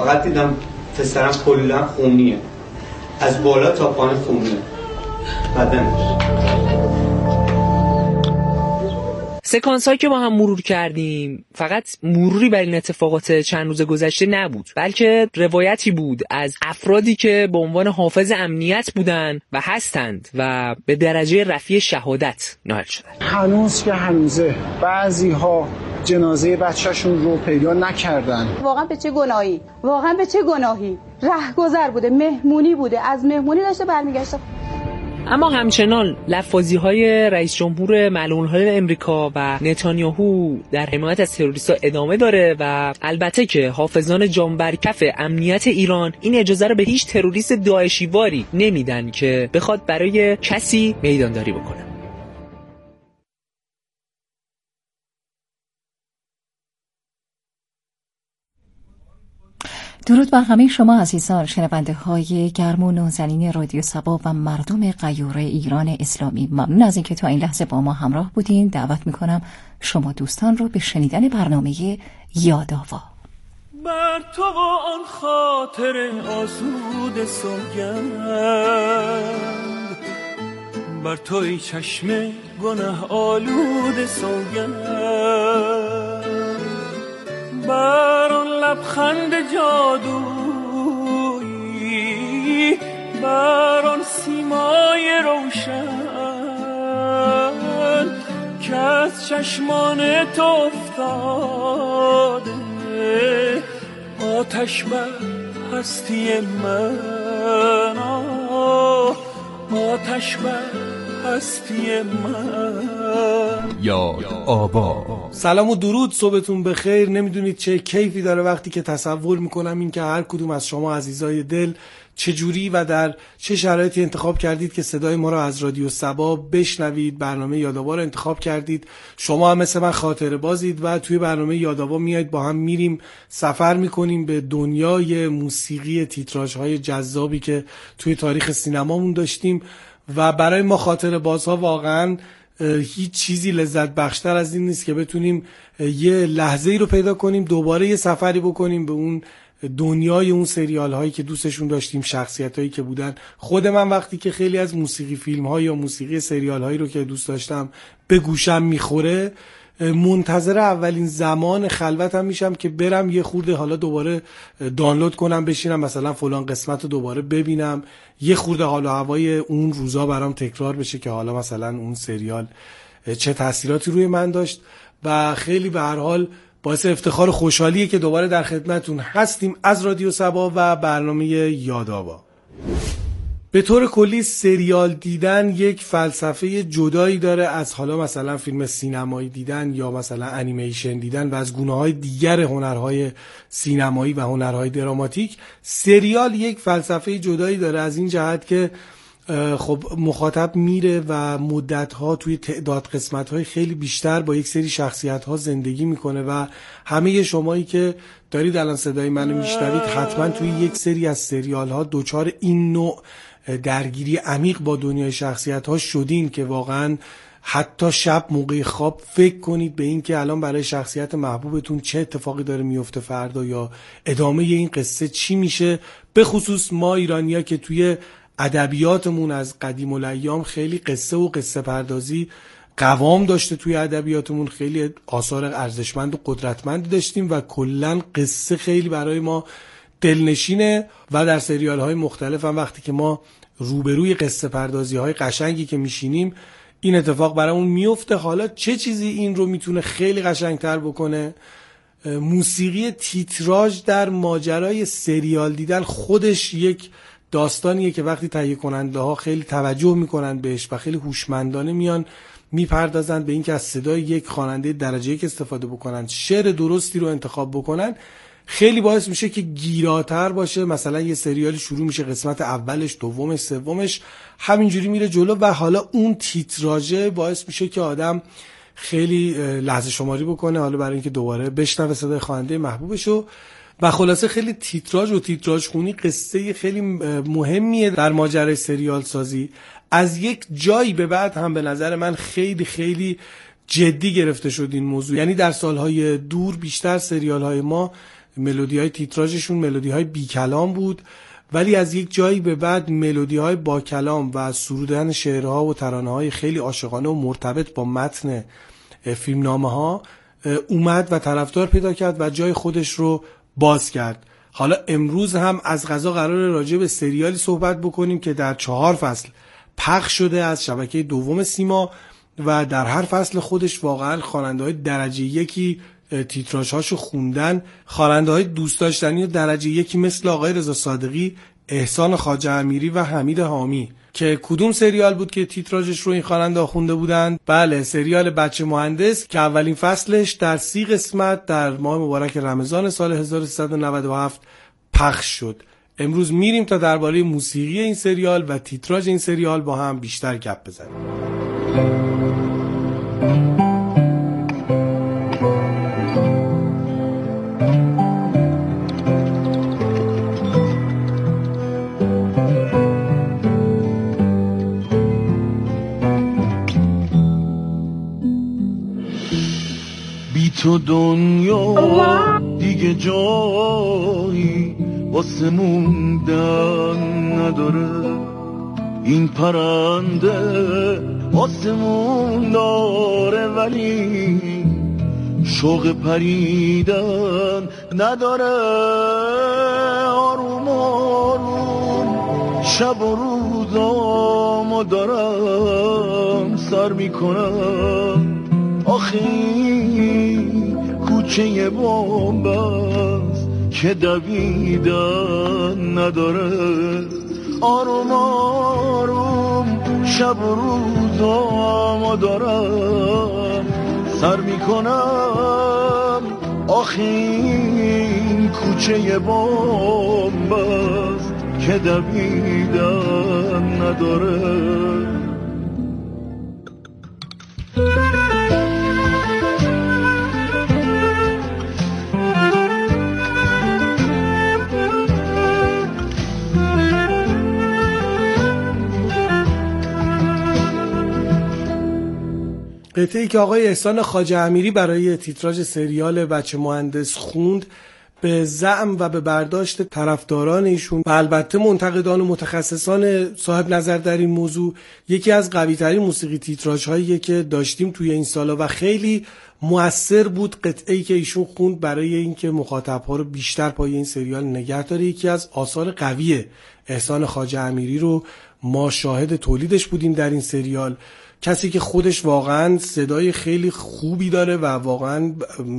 فقط دیدم پسرم کلا خونیه، از بالا تا پایین خونیه بدنش. سکانس هایی که با هم مرور کردیم فقط مروری بر این اتفاقات چند روز گذشته نبود، بلکه روایتی بود از افرادی که به عنوان حافظ امنیت بودن و هستند و به درجه رفیع شهادت نائل شدن. هنوز که هنوزه بعضی ها جنازه بچه‌شون رو پیدا نکردن. واقعا به چه گناهی رهگذر بوده، مهمونی بوده، از مهمونی داشته برمیگشته. اما همچنان لفاظی‌های رئیس جمهور ملعون حال امریکا و نتانیاهو در حمایت از تروریست‌ها ادامه داره و البته که حافظان جانبرکف امنیت ایران این اجازه رو به هیچ تروریست داعشیواری نمیدن که بخواد برای کسی میدانداری بکنه. درود بر همه شما عزیزان شنونده های گرم و نازنین رادیو صبا و مردم غیور ایران اسلامی. ممنون از اینکه تا این لحظه با ما همراه بودین. دعوت میکنم شما دوستان رو به شنیدن برنامه یادآوا. بر تو و آن خاطر آسود سوگند، بر توی چشم گناه آلود سوگند، بر آن لبخند جادویی، بر آن سیمای روشن که از چشمان تو افتاده، آتش بر هستی من، آتش بر هستی من. یادآوا. سلام و درود، صبحتون بخیر. نمیدونید چه کیفی داره وقتی که تصور میکنم این که هر کدوم از شما عزیزای دل چجوری و در چه شرایطی انتخاب کردید که صدای ما را از رادیو صبا بشنوید. برنامه یادآوا رو انتخاب کردید. شما هم مثل من خاطره بازید و توی برنامه یادآوا میایید با هم میریم سفر میکنیم به دنیای موسیقی تیتراژهای جذابی که توی تاریخ سینمامون داشتیم و برای ما خاطره بازها واقعاً هیچ چیزی لذت بخشتر از این نیست که بتونیم یه لحظه‌ای رو پیدا کنیم، دوباره یه سفری بکنیم به اون دنیای اون سریال هایی که دوستشون داشتیم، شخصیت هایی که بودن. خود من وقتی که خیلی از موسیقی فیلم ها یا موسیقی سریال هایی رو که دوست داشتم به گوشم میخوره، منتظر اولین زمان خلوتم میشم که برم یه خورده حالا دوباره دانلود کنم، بشینم مثلا فلان قسمت رو دوباره ببینم، یه خورده حال و هوای اون روزا برام تکرار بشه که حالا مثلا اون سریال چه تأثیراتی روی من داشت. و خیلی به هر حال باعث افتخار و خوشحالیه که دوباره در خدمتون هستیم از رادیو صبا و برنامه یادآوا. به طور کلی سریال دیدن یک فلسفه جدایی داره از حالا مثلا فیلم سینمایی دیدن یا مثلا انیمیشن دیدن و از گونه‌های دیگر هنرهای سینمایی و هنرهای دراماتیک. سریال یک فلسفه جدایی داره از این جهت که خب مخاطب میره و مدتها توی تعداد قسمت‌های خیلی بیشتر با یک سری شخصیت‌ها زندگی میکنه و همه شمایی که دارید الان صدای منو میشنوید حتما توی یک سری از سریال‌ها دوچار این نوع درگیری عمیق با دنیای شخصیت‌ها شدین که واقعاً حتی شب موقع خواب فکر کنید به این که الان برای شخصیت محبوبتون چه اتفاقی داره میفته فردا یا ادامه این قصه چی میشه. به خصوص ما ایرانی‌ها که توی ادبیاتمون از قدیم الایام خیلی قصه و قصه پردازی قوام داشته، توی ادبیاتمون خیلی آثار ارزشمند و قدرتمندی داشتیم و کلاً قصه خیلی برای ما دلنشینه و در سریال های مختلف هم وقتی که ما روبروی قصه پردازی های قشنگی که میشینیم این اتفاق برامون میفته. حالا چه چیزی این رو میتونه خیلی قشنگتر بکنه؟ موسیقی تیتراژ در ماجرای سریال دیدن خودش یک داستانیه که وقتی تهیه کننده ها خیلی توجه میکنن بهش و خیلی هوشمندانه میان میپردازن به این که از صدای یک خواننده درجه یک استفاده بکنن، شعر درستی رو انتخاب بکنن، خیلی باعث میشه که گیراتر باشه. مثلا یه سریالی شروع میشه قسمت اولش، دومش، سومش همینجوری میره جلو و حالا اون تیتراژه باعث میشه که آدم خیلی لحظه شماری بکنه حالا برای اینکه دوباره بشنوه صدای خواننده محبوبشو. و خلاصه خیلی تیتراژ و تیتراژ خونی قصه خیلی مهمیه در ماجرای سریال سازی. از یک جایی به بعد هم به نظر من خیلی خیلی جدی گرفته شد این موضوع. یعنی در سالهای دور بیشتر سریال های ما ملودی‌های تیتراژشون ملودی‌های بی کلام بود، ولی از یک جایی به بعد ملودی‌های با کلام و سرودن شعرها و ترانه‌های خیلی عاشقانه و مرتبط با متن فیلمنامه‌ها اومد و طرفدار پیدا کرد و جای خودش رو باز کرد. حالا امروز هم از قضا قرار راجع به سریالی صحبت بکنیم که در 4 فصل پخش شده از شبکه دوم سیما و در هر فصل خودش واقعا خواننده‌های درجه یکی تیتراژهاشو خوندن، خواننده‌های دوست داشتنی درجه یکی مثل آقای رضا صادقی، احسان خواجه امیری و حمید حامی. که کدوم سریال بود که تیتراژش رو این خواننده خونده بودن؟ بله، سریال بچه مهندس که اولین فصلش در 30 قسمت در ماه مبارک رمضان سال 1397 پخش شد. امروز میریم تا درباره موسیقی این سریال و تیتراژ این سریال با هم بیشتر گپ بزنیم. تو دنیا دیگه جایی واسه موندن نداره، این پرنده آسمون داره ولی شوق پریدن نداره. آروم آروم شب و روزامو دارم سر میکنم، آخی کوچه بامبست که دویدن نداره. آروم آروم شب و روزامو دارم سر میکنم، آخی کوچه بامبست که دویدن نداره. قطعه‌ای که آقای احسان خواجه امیری برای تیتراژ سریال بچه مهندس خوند به زعم و به برداشت طرفداران ایشون و البته منتقدان و متخصصان صاحب نظر در این موضوع یکی از قوی‌ترین موسیقی تیتراژهایی که داشتیم توی این سالا و خیلی مؤثر بود. قطعه‌ای که ایشون خوند برای اینکه مخاطب‌ها رو بیشتر پای این سریال نگه داره، یکی از آثار قوی احسان خواجه امیری رو ما شاهد تولیدش بودیم در این سریال. کسی که خودش واقعا صدای خیلی خوبی داره و واقعا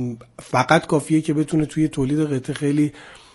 فقط کافیه که بتونه توی تولید قطعه خیلی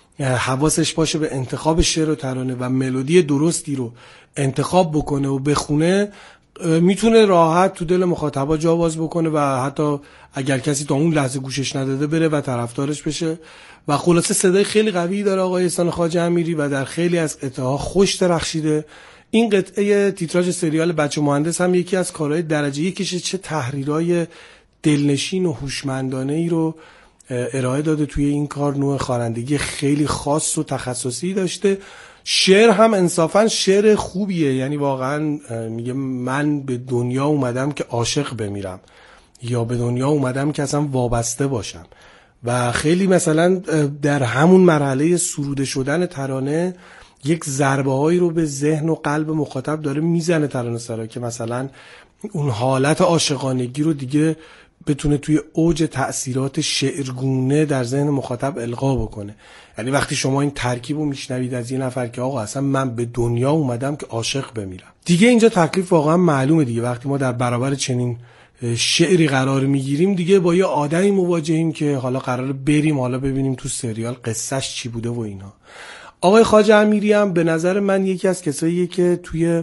حواسش باشه به انتخاب شعر و ترانه و ملودی درستی رو انتخاب بکنه و بخونه، میتونه راحت تو دل مخاطبا جا باز بکنه و حتی اگر کسی تا اون لحظه گوشش نداده بره و طرفدارش بشه. و خلاصه صدای خیلی قوی داره آقای احسان خواجه امیری و در خیلی از قطعه‌ها خوش درخشیده. این قطعه تیتراژ سریال بچه مهندس هم یکی از کارهای درجه یکیشه. چه تحریرهای دلنشین و هوشمندانه ای رو ارائه داده توی این کار. نوع خوانندگی خیلی خاص و تخصصی داشته. شعر هم انصافا شعر خوبیه، یعنی واقعا میگه من به دنیا اومدم که عاشق بمیرم یا به دنیا اومدم که اصلا وابسته باشم. و خیلی مثلا در همون مرحله سروده شدن ترانه یک ضربه هایی رو به ذهن و قلب مخاطب داره میزنه ترانه سرا که مثلا اون حالت عاشقانگی رو دیگه بتونه توی اوج تأثیرات شعرگونه در ذهن مخاطب القا بکنه. یعنی وقتی شما این ترکیب رو میشنوید از یه نفر که آقا اصلا من به دنیا اومدم که عاشق بمیرم، دیگه اینجا تکلیف واقعا معلومه دیگه. وقتی ما در برابر چنین شعری قرار میگیریم دیگه با یه آدمی مواجهیم که حالا قراره بریم حالا ببینیم تو سریال قصهش چی بوده و اینا. آقای خواجه امیری هم به نظر من یکی از کساییه که توی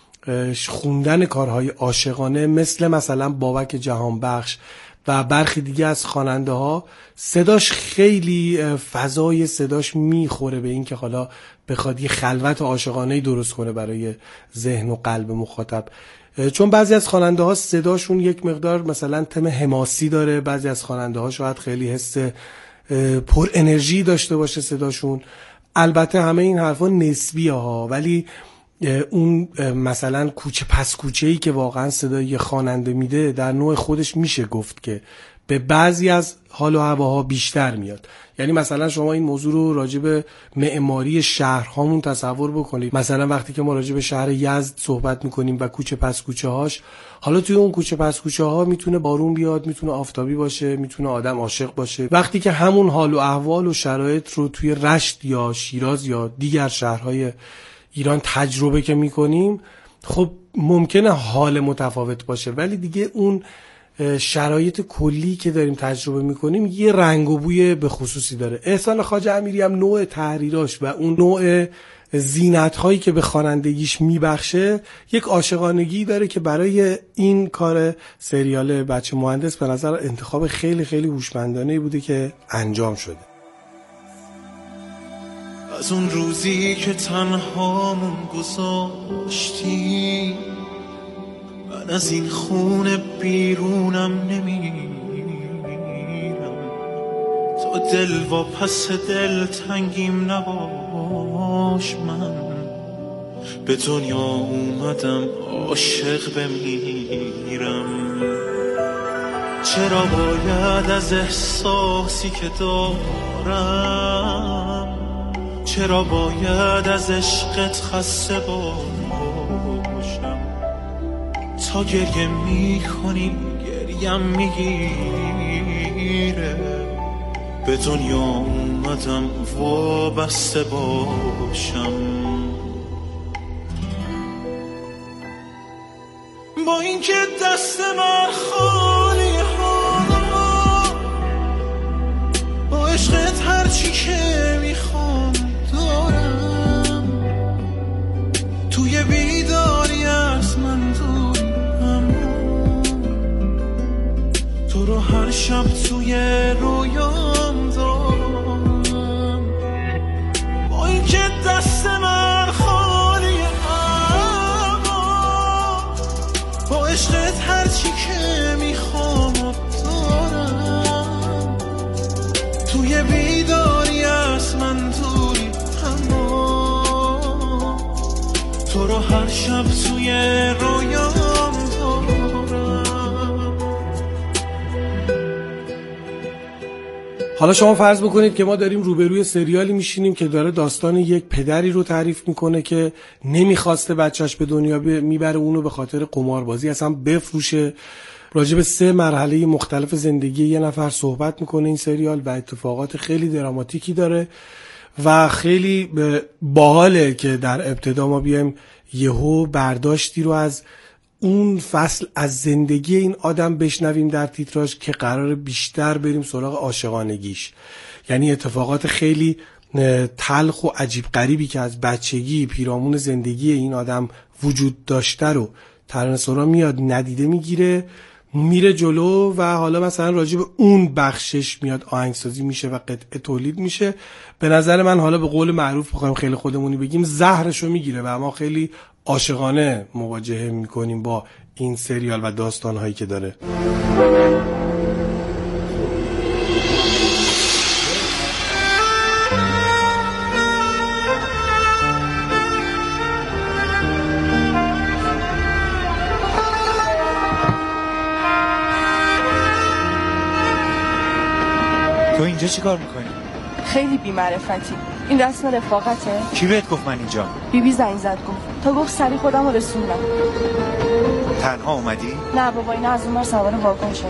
خوندن کارهای عاشقانه مثلا بابک جهانبخش و برخی دیگه از خواننده ها صداش خیلی فضای صداش میخوره به این که حالا بخواد یه خلوت عاشقانه‌ای درست کنه برای ذهن و قلب مخاطب. چون بعضی از خواننده ها صداشون یک مقدار مثلا تم حماسی داره، بعضی از خواننده ها شاید خیلی حس پر انرژی داشته باشه صداشون. البته همه این حرفا نسبیه ها، ولی اون مثلا کوچه پس کوچه‌ای که واقعا صدای خواننده میده در نوع خودش میشه گفت که به بعضی از حال و هواها بیشتر میاد. یعنی مثلا شما این موضوع رو راجع به معماری شهرهامون تصور بکنید. مثلا وقتی که ما راجع به شهر یزد صحبت میکنیم و کوچه پس کوچه هاش، حالا توی اون کوچه پس کوچه ها میتونه بارون بیاد، میتونه آفتابی باشه، میتونه آدم عاشق باشه. وقتی که همون حال و احوال و شرایط رو توی رشت یا شیراز یا دیگر شهرهای ایران تجربه که میکنیم، خب ممکنه حال متفاوت باشه، ولی دیگه اون شرایط کلی که داریم تجربه میکنیم یه رنگ و بوی به خصوصی داره. احسان خواجه امیری هم نوع تحریراش و اون نوع زینت هایی که به خوانندگیش میبخشه یک عاشقانگی داره که برای این کار سریال بچه مهندس به نظر انتخاب خیلی خیلی هوشمندانه بوده که انجام شده. از اون روزی که تنهامون گذاشتی، من از این خونه بیرونم نمیرم، تا دل و پس دل تنگیم نباش. من به دنیا اومدم عاشق بمیرم. چرا باید از احساسی که دارم، چرا باید از عشقت خسته باشم؟ تا گریه میکنی گریم میگیره، به دنیا اومدم وابسته باشم. با اینکه دست من خالی ها، با عشقت هرچی که میخوام دارم، توی بیداری از من دوری، اما تو رو هر شب توی رویام دارم. با اینکه دست من خالی اما با عشقت هرچی که میخوام دارم، توی بیداری از من دوری، اما تو رو هر شب توی رویام دارم. حالا شما فرض بکنید که ما داریم روبروی سریالی میشینیم که داره داستان یک پدری رو تعریف میکنه که نمیخواسته بچهش به دنیا میبره، اونو به خاطر قماربازی اصلا بفروشه. راجع به 3 مرحله مختلف زندگی یه نفر صحبت میکنه این سریال و اتفاقات خیلی دراماتیکی داره و خیلی باحاله که در ابتدا ما بیایم یهو برداشتی رو از اون فصل از زندگی این آدم بشنویم در تیتراژ که قرار بیشتر بریم سراغ عاشقانگیش. یعنی اتفاقات خیلی تلخ و عجیب غریبی که از بچگی پیرامون زندگی این آدم وجود داشته رو ترانه سورا میاد ندیده میگیره، میره جلو و حالا مثلا راجع به اون بخشش میاد آهنگسازی میشه و قطعه تولید میشه. به نظر من حالا به قول معروف بخوایم خیلی خودمونی بگیم زهرشو میگیره و ما خیلی عاشقانه مواجهه میکنیم با این سریال و داستانهایی که داره. تو اینجا چی کار میکنی؟ خیلی بی‌معرفتی. این رسم رفاقته؟ کی بهت گفت من اینجا؟ بیبی زنگ زد گفت تا گفت سری خودم رو رسوندم. تنها اومدی؟ نه بابا، اینا از اونور سوار واگن شدن.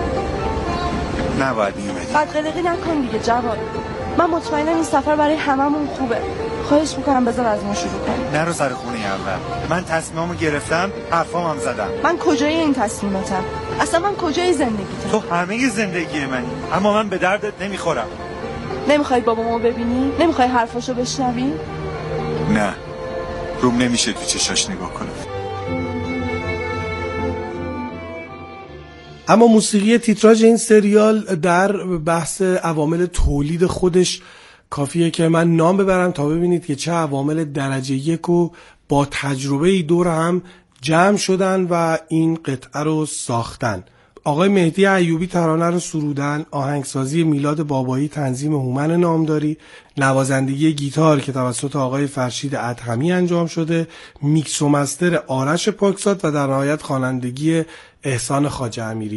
نباید میومدی. بعد قلقی نکن دیگه جواد. من مطمئنم این سفر برای هممون خوبه. خواهش میکنم بذار از ما شروع کنیم. نرو سر خونه اول. من تصمیمامو گرفتم، حرفام زدم. من کجای این تصمیماتم؟ اصلا من کجای زندگیتم؟ تو همه زندگی منی، اما من به دردت نمیخورم. نمیخوای بابامو ببینی؟ نمیخوای حرفاشو بشنوی؟ نه، روم نمیشه تو چشاش نگاه کنم. اما موسیقی تیتراژ این سریال در بحث عوامل تولید خودش کافیه که من نام ببرم تا ببینید که چه عوامل درجه 1 و با تجربه دور هم جمع شدن و این قطعه رو ساختن. آقای مهدی ایوبی ترانه رو سرودن، آهنگسازی میلاد بابایی، تنظیم هومن نامداری، نوازندگی گیتار که توسط آقای فرشید ادهمی انجام شده، میکس و مستر آرش پاکزاد و در نهایت خوانندگی احسان خواجه امیری.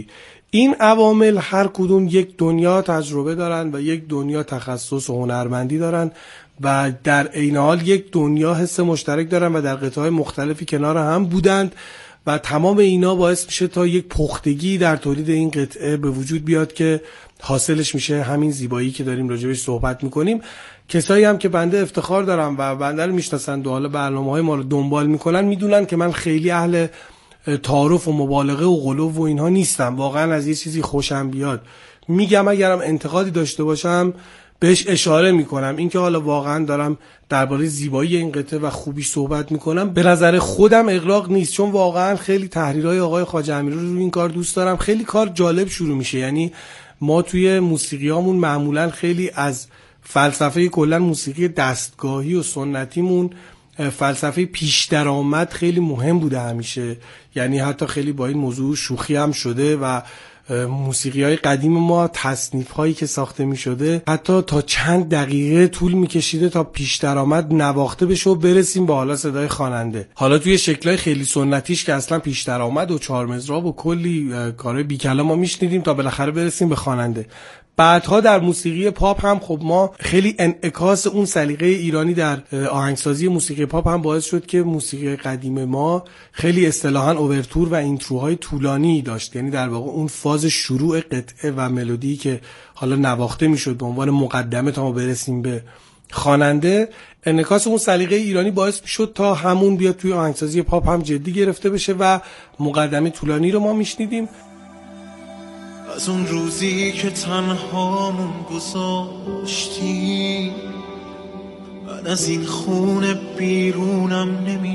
این عوامل هر کدوم یک دنیا تجربه دارن و یک دنیا تخصص و هنرمندی دارن و در عین حال یک دنیا حس مشترک دارن و در قطعه‌های مختلفی کنار هم بودند و تمام اینا باعث میشه تا یک پختگی در تولید این قطعه به وجود بیاد که حاصلش میشه همین زیبایی که داریم راجبش صحبت میکنیم. کسایی هم که بنده افتخار دارم و بنده رو میشناسن و حالا برنامه‌های ما رو دنبال میکنن میدونن که من خیلی اهل تعارف و مبالغه و غلو و اینها نیستم. واقعا از یه چیزی خوشم بیاد میگم، اگرم انتقادی داشته باشم بهش اشاره میکنم. اینکه حالا واقعا دارم درباره زیبایی این قطعه و خوبیش صحبت میکنم به نظر خودم اغراق نیست، چون واقعا خیلی تحریرهای آقای خواجه امیری رو این کار دوست دارم. خیلی کار جالب شروع میشه، یعنی ما توی موسیقیامون معمولا خیلی از فلسفه کلا موسیقی دستگاهی و سنتیمون فلسفه پیش درآمد خیلی مهم بوده همیشه، یعنی حتی خیلی با این موضوع شوخی هم شده و موسیقی های قدیم ما تصنیف هایی که ساخته می شده حتی تا چند دقیقه طول می کشیده تا پیش درآمد نواخته بشه و برسیم به حالا صدای خواننده. حالا توی شکل‌های خیلی سنتیش که اصلا پیش درآمد و چهار مضراب و کلی کارهای بی کلام ما میشنیدیم تا بالاخره برسیم به خواننده. بعدها در موسیقی پاپ هم خب ما خیلی انعکاس اون سلیقه ایرانی در آهنگسازی موسیقی پاپ هم باعث شد که موسیقی قدیم ما خیلی اصطلاحاً اوورتور و اینتروهای طولانی داشت، یعنی در واقع اون فاز شروع قطعه و ملودی که حالا نواخته میشد به عنوان مقدمه تا ما برسیم به خواننده. انعکاس اون سلیقه ایرانی باعث میشد تا همون بیاد توی آهنگسازی پاپ هم جدی گرفته بشه و مقدمه طولانی رو ما میشنیدیم. از اون روزی که تنهامون گذاشتی من از این خونه بیرونم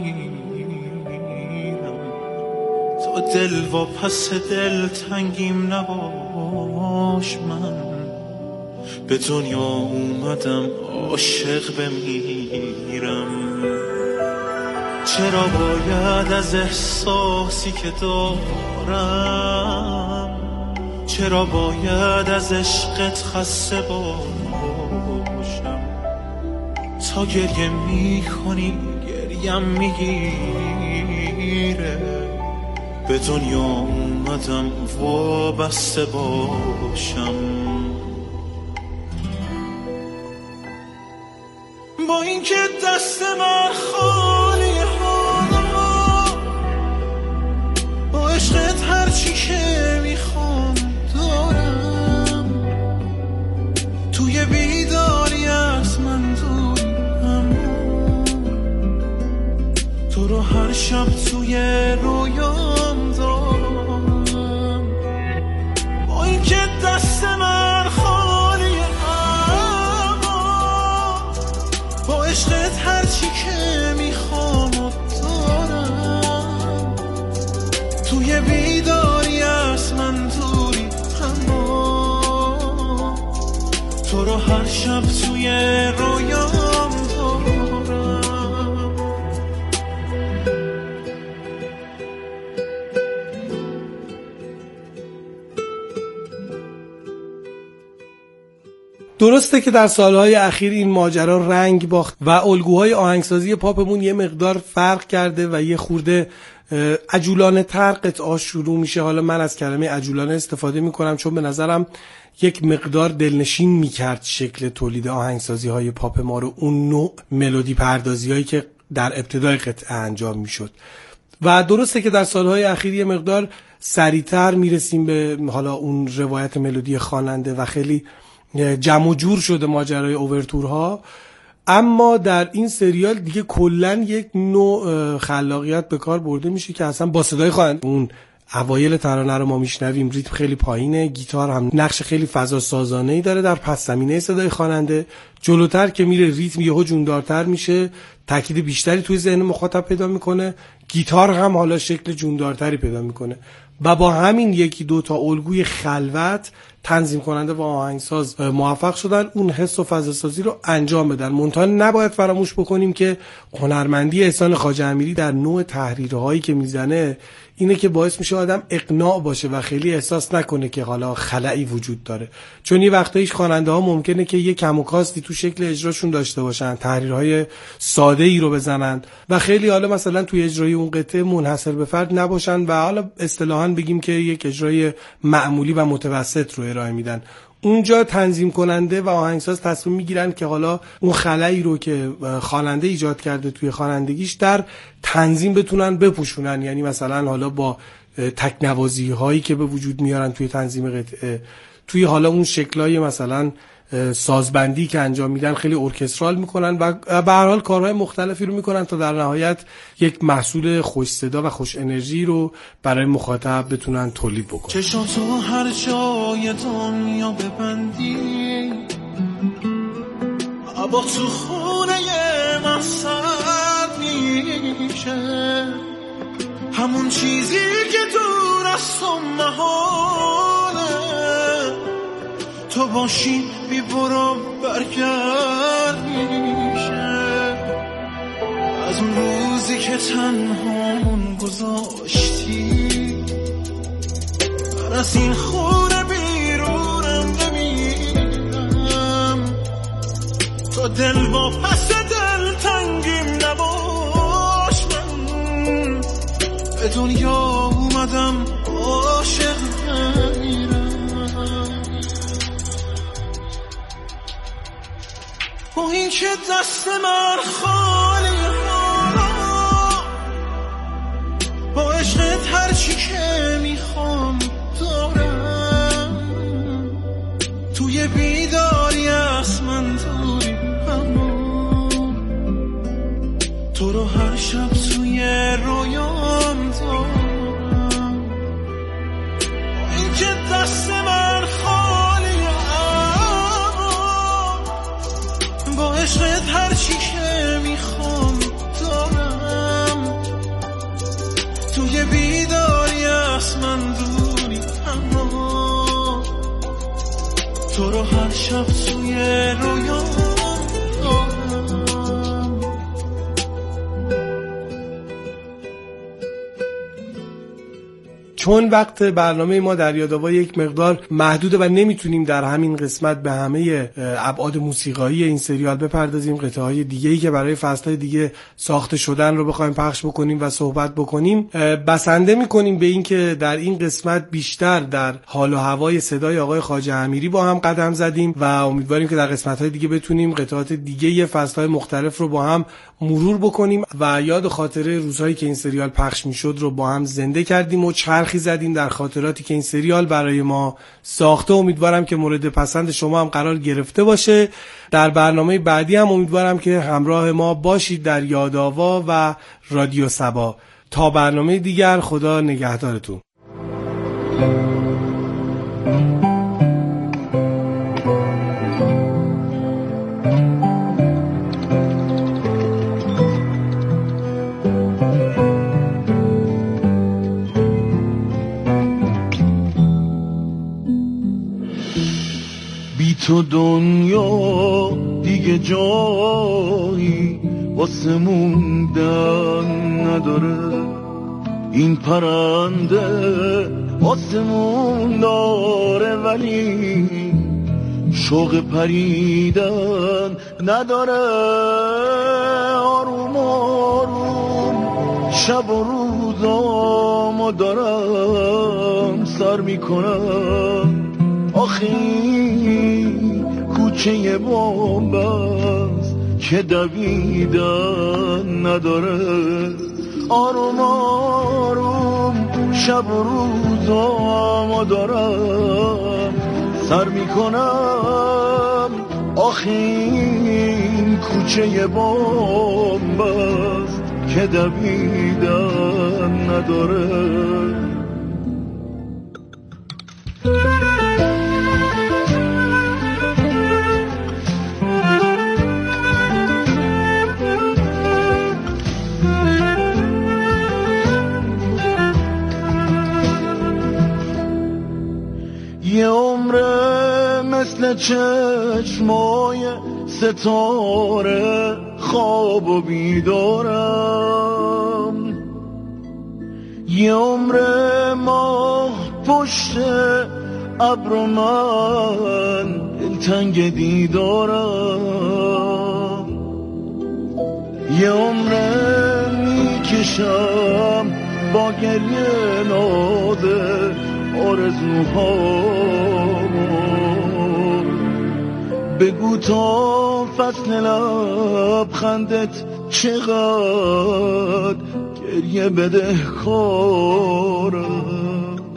نمیرم، تا دل و پس دل تنگیم نباش. من به دنیا اومدم عاشق بمیرم، چرا باید از احساسی که دارم، چرا باید از عشقت خسته باشم، تا گریه میکنی گریم میگیره، به دنیا اومدم وابسته باشم. با اینکه دست من خالی ها، با عشقت هرچی که میخوام دارم، توی بیداری از من دوری، اما تو رو هر شب توی رویام دارم. با اینکه دست من خالیه اما با عشقت هرچی که میخوام دارم، توی بیداری از من دوری، اما تو رو هر شب توی رویام دارم. درسته که در سالهای اخیر این ماجرا رنگ باخت و الگوهای آهنگسازی پاپمون یه مقدار فرق کرده و یه خورده عجولانه تر قطعه شروع میشه. حالا من از کلمه عجولانه استفاده میکنم چون به نظرم یک مقدار دلنشین میکرد شکل تولید آهنگسازی های پاپ ما رو، اون نوع ملودی پردازی هایی که در ابتدای قطعه انجام میشد. و درسته که در سالهای اخیر یه مقدار سریعتر میرسیم به حالا اون روایت ملودی خواننده و خیلی جمع و جور شده ماجرای اوورتورها، اما در این سریال دیگه کلن یک نوع خلاقیت به کار برده میشه که اصلا با صدای خواننده، اون اوایل ترانه رو ما میشنویم ریتم خیلی پایینه، گیتار هم نقش خیلی فضا سازانه‌ای داره در پس زمینه صدای خواننده، جلوتر که میره ریتم یهو جوندارتر میشه، تاکید بیشتری توی ذهن مخاطب پیدا میکنه، گیتار هم حالا شکل جوندارتری پیدا میکنه و با همین یکی دو تا الگوی خلوت تنظیم کننده و آهنگساز موفق شدن اون حس و فضا سازی رو انجام بدن. منتها نباید فراموش بکنیم که هنرمندی احسان خواجه امیری در نوع تحریرهایی که میزنه اینه که باعث میشه آدم اقناع باشه و خیلی احساس نکنه که حالا خلایی وجود داره، چون یه وقتایش خواننده ها ممکنه که یه کم و کاستی تو شکل اجراشون داشته باشن، تحریرهای ساده ای رو بزنن و خیلی حالا مثلا توی اجرای اون قطعه منحصر به فرد نباشن و حالا اصطلاحاً واقعا بگیم که یک اجرای معمولی و متوسط رو ارائه میدن. اونجا تنظیم کننده و آهنگساز تصمیم میگیرن که حالا اون خلایی رو که خواننده ایجاد کرده توی خوانندگیش در تنظیم بتونن بپوشونن. یعنی مثلا حالا با تکنوازی هایی که به وجود میارن توی تنظیم قطعه، توی حالا اون شکلای مثلا سازبندی که انجام میدن خیلی ارکسترال میکنن و به هر حال کارهای مختلفی رو میکنن تا در نهایت یک محصول خوش صدا و خوش انرژی رو برای مخاطب بتونن تولید بکنن. چشاتو هر جای دنیا ببندی، با تو خونه من سرد میشه، همون چیزی که دور از تو محاله، تو باشی بی برو برگرد میشه. از اون روزی که تنهامون گذاشتی، من از این خونه بیرونم نمیرم، تا دل با پس دل تنگیم نباش. من به دنیا اومدم عاشق نمیرم، با این که دست من خالی حالا، با عشقت هرچی که میخوام دارم، توی بیداری از من دوری، اما تو رو هر شب توی رویام دارم. با این که دست من خالی، با عشقت هرچی که میخوام دارم، توی بیداری از من دوری، اما تو رو هر شب توی رویام دارم. چون وقت برنامه ما در یادآوا یک مقدار محدوده و نمیتونیم در همین قسمت به همه ابعاد موسیقایی این سریال بپردازیم، قطعه‌های دیگه‌ای که برای فصل‌های دیگه ساخته شدن رو بخوایم پخش بکنیم و صحبت بکنیم، بسنده می‌کنیم به این که در این قسمت بیشتر در حال و هوای صدای آقای خواجه امیری با هم قدم زدیم و امیدواریم که در قسمت‌های دیگه بتونیم قطعات دیگه فصل‌های مختلف رو با هم مرور بکنیم و یاد خاطره روزهایی که این سریال پخش می‌شد رو با هم زنده کردیم و چرخی زدیم در خاطراتی که این سریال برای ما ساخته. امیدوارم که مورد پسند شما هم قرار گرفته باشه. در برنامه بعدی هم امیدوارم که همراه ما باشید در یادآوا و رادیو صبا. تا برنامه دیگر، خدا نگهدارتون. تو دنیا دیگه جایی واسه موندن نداره، این پرنده آسمون داره ولی شوق پریدن نداره. آروم آروم شب و روزامو دارم سر میکنم، آخه کوچه بامبست که دویدن نداره. آروم آروم شب و روزامو دارم سر میکنم، آخه این کوچه بامبست که دویدن نداره. یه عمره مثل چشمای ستاره خواب و بیدارم، یه عمره ماه پشت ابر و من دلتنگ دیدارم، یه عمره میکشم با گریه نازه آرزوهامو. بگو تا فصل لبخندت چقدر گریه بده کارم.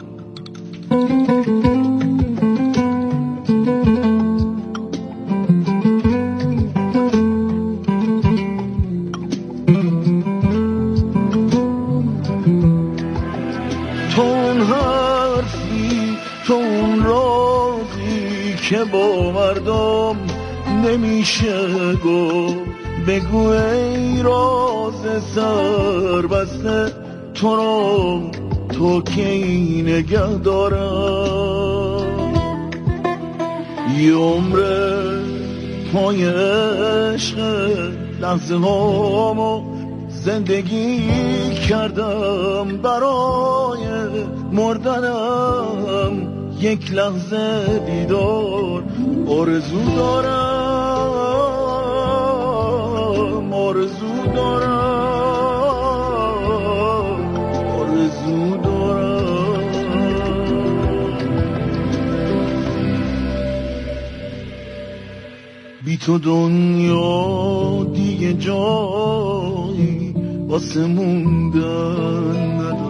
که با مردم نمیشه گفت، بگو ای راز سر بسته تو رو تو کی نگه دارم. یه عمره پای عشق لحظه هامو زندگی کردم، برای مردنم یک لحظه دیدار آرزو دارم، آرزو دارم، آرزو دارم. بی تو دنیا دیگه جایی واسه موندن نداره.